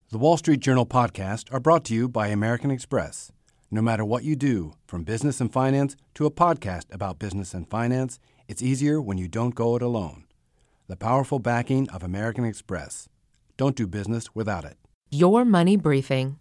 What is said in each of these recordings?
The Wall Street Journal podcast are brought to you by American Express. No matter what you do, from business and finance to a podcast about business and finance, it's easier when you don't go it alone. The powerful backing of American Express. Don't do business without it. Your Money Briefing.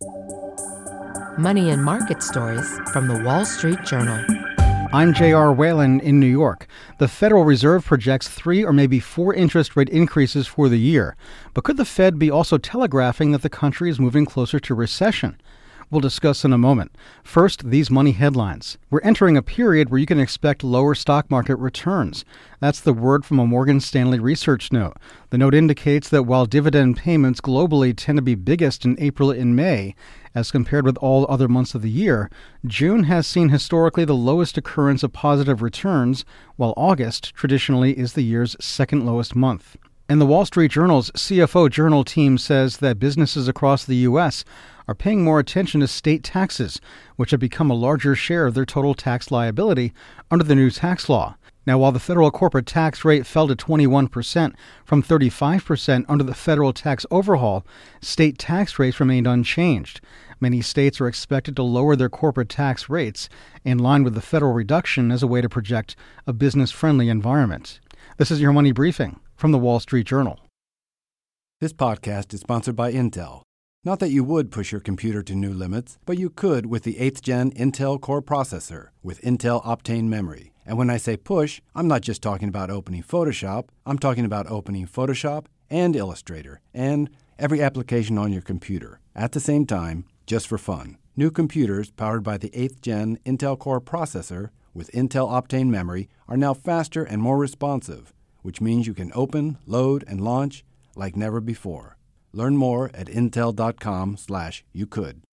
Money and market stories from the Wall Street Journal. I'm J.R. Whalen in New York. The Federal Reserve projects 3 or maybe 4 interest rate increases for the year. But could the Fed be also telegraphing that the country is moving closer to recession? We'll discuss in a moment. First, these money headlines. We're entering a period where you can expect lower stock market returns. That's the word from a Morgan Stanley research note. The note indicates that while dividend payments globally tend to be biggest in April and May, as compared with all other months of the year, June has seen historically the lowest occurrence of positive returns, while August traditionally is the year's second lowest month. And the Wall Street Journal's CFO Journal team says that businesses across the U.S. are paying more attention to state taxes, which have become a larger share of their total tax liability under the new tax law. Now, while the federal corporate tax rate fell to 21% from 35% under the federal tax overhaul, state tax rates remained unchanged. Many states are expected to lower their corporate tax rates in line with the federal reduction as a way to project a business-friendly environment. This is your Money Briefing from the Wall Street Journal. This podcast is sponsored by Intel. Not that you would push your computer to new limits, but you could with the 8th Gen Intel Core processor with Intel Optane memory. And when I say push, I'm not just talking about opening Photoshop. I'm talking about opening Photoshop and Illustrator and every application on your computer at the same time, just for fun. New computers powered by the 8th Gen Intel Core processor with Intel Optane memory are now faster and more responsive, which means you can open, load, and launch like never before. Learn more at intel.com/youcould.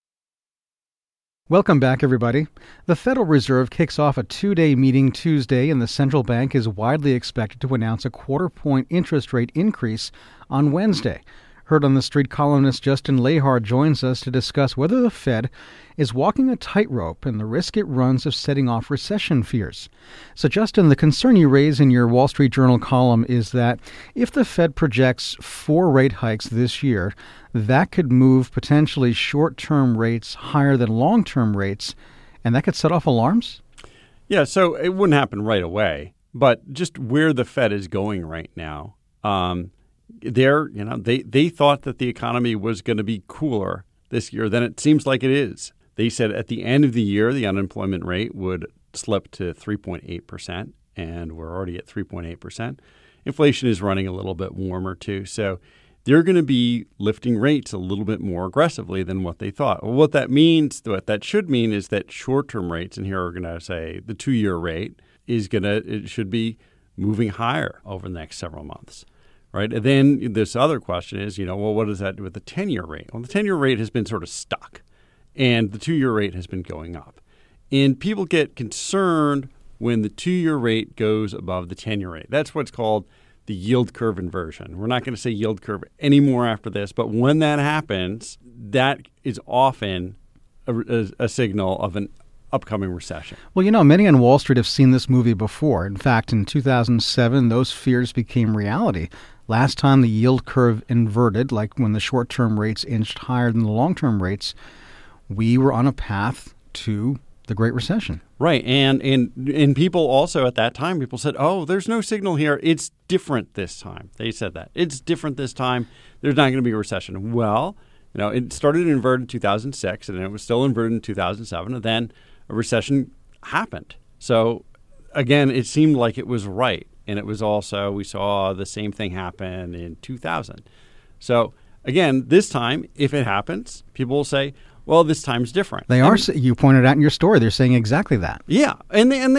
Welcome back, everybody. The Federal Reserve kicks off a 2-day meeting Tuesday, and the central bank is widely expected to announce a quarter-point interest rate increase on Wednesday. Heard on the Street columnist Justin Lahar joins us to discuss whether the Fed is walking a tightrope and the risk it runs of setting off recession fears. So, Justin, the concern you raise in your Wall Street Journal column is that if the Fed projects 4 rate hikes this year, that could move potentially short-term rates higher than long-term rates, and that could set off alarms? Yeah, so it wouldn't happen right away, but just where the Fed is going right now, they thought that the economy was going to be cooler this year than it seems like it is. They said at the end of the year, the unemployment rate would slip to 3.8%, and we're already at 3.8%. Inflation is running a little bit warmer, too. So they're going to be lifting rates a little bit more aggressively than what they thought. Well, what that should mean is that short-term rates, and here we're going to say the 2-year rate, it should be moving higher over the next several months. Right. And then this other question is, what does that do with the 10-year rate? Well, the 10-year rate has been sort of stuck, and the 2-year rate has been going up. And people get concerned when the 2-year rate goes above the 10-year rate. That's what's called the yield curve inversion. We're not going to say yield curve anymore after this, but when that happens, that is often a signal of an upcoming recession. Well, many on Wall Street have seen this movie before. In fact, in 2007, those fears became reality. Last time the yield curve inverted, like when the short-term rates inched higher than the long-term rates, we were on a path to the Great Recession. Right. And people also at that time, people said, oh, there's no signal here. It's different this time. They said that. It's different this time. There's not going to be a recession. Well, it started inverted in 2006, and it was still inverted in 2007, and then a recession happened. So, again, it seemed like it was right. And it was also, we saw the same thing happen in 2000. So, again, this time, if it happens, people will say, well, this time's different. You pointed out in your story, they're saying exactly that. Yeah. And they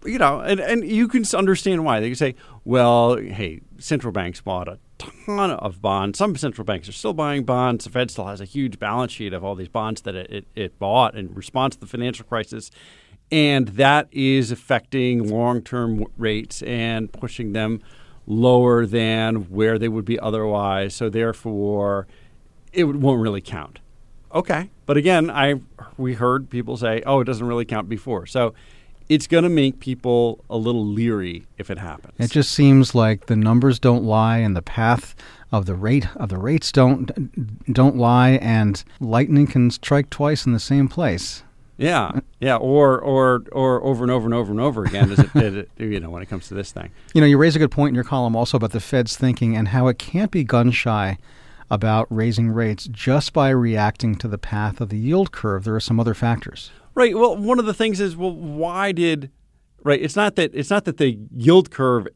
you can understand why. They can say, well, hey, central banks bought a ton of bonds. Some central banks are still buying bonds. The Fed still has a huge balance sheet of all these bonds that it bought in response to the financial crisis. And that is affecting long-term rates and pushing them lower than where they would be otherwise. So therefore, it won't really count. Okay. But again, we heard people say, oh, it doesn't really count before. So it's going to make people a little leery if it happens. It just seems like the numbers don't lie and the path of the rates don't lie, and lightning can strike twice in the same place. Yeah, or over and over and over and over again. When it comes to this thing. You raise a good point in your column also about the Fed's thinking and how it can't be gun shy about raising rates just by reacting to the path of the yield curve. There are some other factors. Right. Well, one of the things is, why did It's not that the yield curve,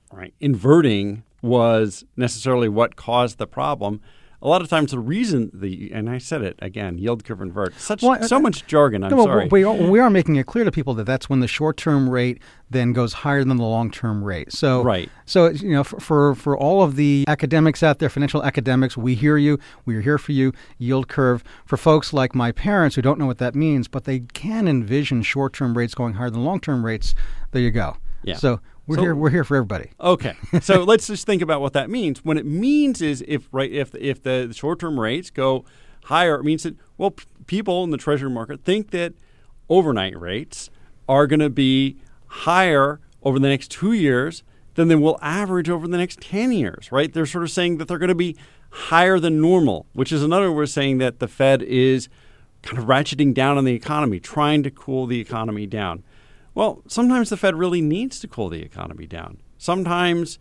inverting was necessarily what caused the problem. A lot of times the reason and I said it again, yield curve invert, so much jargon, I'm sorry. We are making it clear to people that that's when the short-term rate then goes higher than the long-term rate. So, right. So, for all of the academics out there, financial academics, we hear you. We are here for you. Yield curve. For folks like my parents who don't know what that means, but they can envision short-term rates going higher than long-term rates, there you go. Yeah. So we're here for everybody. Okay. So let's just think about what that means. What it means is if the short-term rates go higher, it means that, people in the Treasury market think that overnight rates are going to be higher over the next 2 years than they will average over the next 10 years, right? They're sort of saying that they're going to be higher than normal, which is another way of saying that the Fed is kind of ratcheting down on the economy, trying to cool the economy down. Well, sometimes the Fed really needs to cool the economy down. Sometimes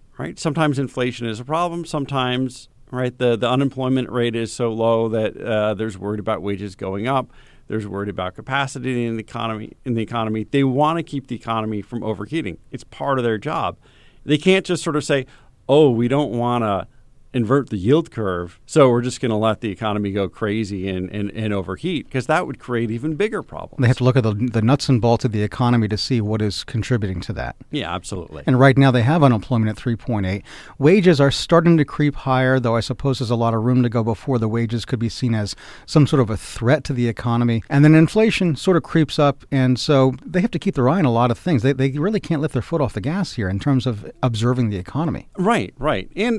inflation is a problem. Sometimes, the unemployment rate is so low that there's worried about wages going up. There's worried about capacity in the economy. They want to keep the economy from overheating. It's part of their job. They can't just sort of say, we don't want to invert the yield curve, so we're just going to let the economy go crazy and overheat, because that would create even bigger problems. They have to look at the nuts and bolts of the economy to see what is contributing to that. Yeah, absolutely. And right now they have unemployment at 3.8. Wages are starting to creep higher, though I suppose there's a lot of room to go before the wages could be seen as some sort of a threat to the economy. And then inflation sort of creeps up, and so they have to keep their eye on a lot of things. They really can't lift their foot off the gas here in terms of observing the economy. Right. And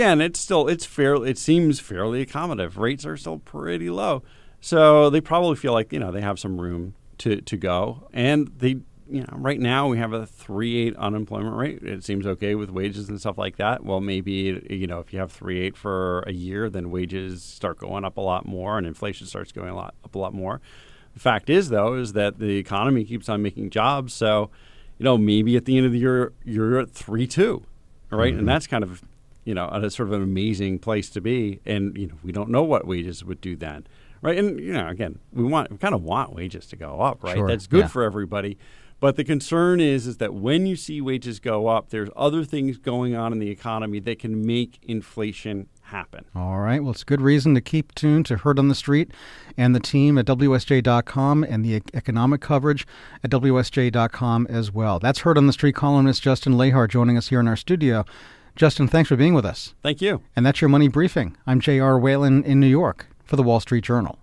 it seems fairly accommodative. Rates are still pretty low. So they probably feel like, they have some room to go. And they, right now we have a 3.8 unemployment rate. It seems okay with wages and stuff like that. Well, maybe, if you have 3.8 for a year, then wages start going up a lot more and inflation starts going up a lot more. The fact is, though, is that the economy keeps on making jobs. So, maybe at the end of the year, you're at 3.2, right? Mm-hmm. And that's kind of, a sort of an amazing place to be. And, we don't know what wages would do then, right? And, again, we kind of want wages to go up, right? Sure. That's good for everybody. But the concern is that when you see wages go up, there's other things going on in the economy that can make inflation happen. All right. Well, it's a good reason to keep tuned to Heard on the Street and the team at WSJ.com and the economic coverage at WSJ.com as well. That's Heard on the Street columnist Justin Lahar joining us here in our studio. Justin, thanks for being with us. Thank you. And that's your Money Briefing. I'm J.R. Whalen in New York for the Wall Street Journal.